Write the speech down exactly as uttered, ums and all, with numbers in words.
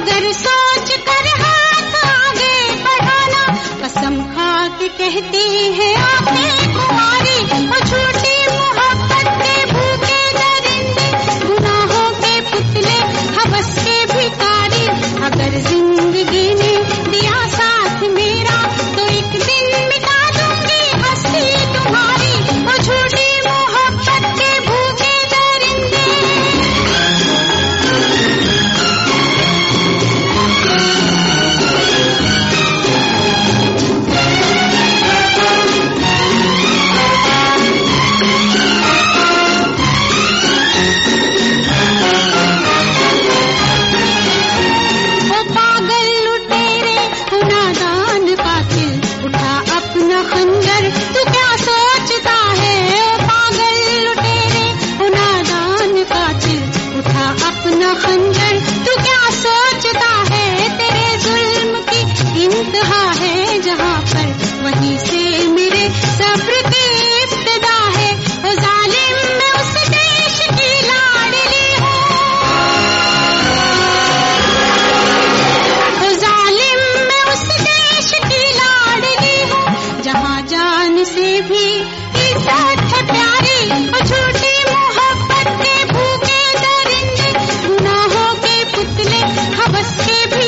अगर सोच कर हाथ आगे बढ़ाना, कसम खा के कहती है आंखें कुंवारी, वो झूठी मोहब्बत के भूखे दरिंदे, गुनाहों के पुतले हवस के भिखारी। अगर जिंदगी ने दिया साथ मेरा, तो एक दिन मिटा दूंगी हस्ती तुम्हारी, वो झूठी मोहब्बत के भूखे दरिंदे। ओ पागल लुटेरे ओ नादान कातिल, उठा अपना खंजर तू क्या सोचता है। ओ पागल लुटेरे ओ नादान कातिल, उठा अपना खंजर तू क्या सोचता है। तेरे जुल्म की इंतहा है जहाँ पर, वहीं से मेरे सब्र की इब्तिदा है। ओ जालिम मैं उस देश की लाडली हूँ, ओ जालिम मैं उस देश की लाडली हूँ, जहाँ जान से भी इज्जत है प्यारी। ओ झूठी मोहब्बत के भूखे दरिंदे, गुनाहों के पुतले हवस के भी